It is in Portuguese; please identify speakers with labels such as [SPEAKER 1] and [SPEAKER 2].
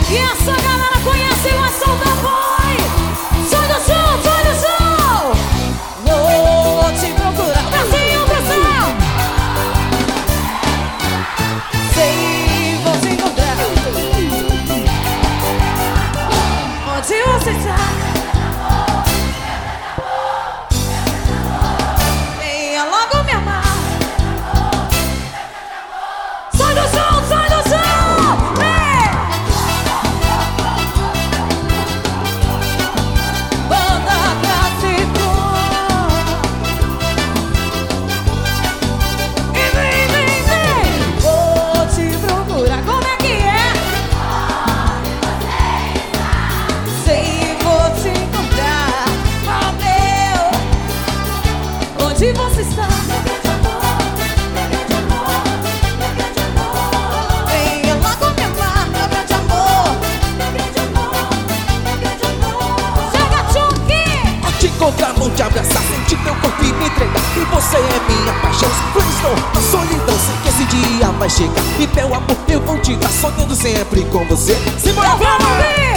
[SPEAKER 1] E essa galera conhece o Ação da Boy. Sai do chão, sai do chão. Vou te procurar. Brasil, Brasil. Sei, vou te encontrar. Onde você está? Venha logo me amar. Sai do chão, sai do chão. Banda Clássico. E vem, vem, vem. Vou te procurar. Como é que é? Sei, vou te encontrar. Oh, meu. Onde você está? Venha logo me amar, meu grande amor. Chega, Tchunky!
[SPEAKER 2] Ao te encontrar, vou te abraçar, sentir teu corpo e me entregar. E você é minha paixão. Por isso estou na solidão, sei que esse dia vai chegar. E meu amor, eu vou te dar, sonhando sempre com você. Simbora,
[SPEAKER 1] Eu vou
[SPEAKER 2] vamos!
[SPEAKER 1] ouvir!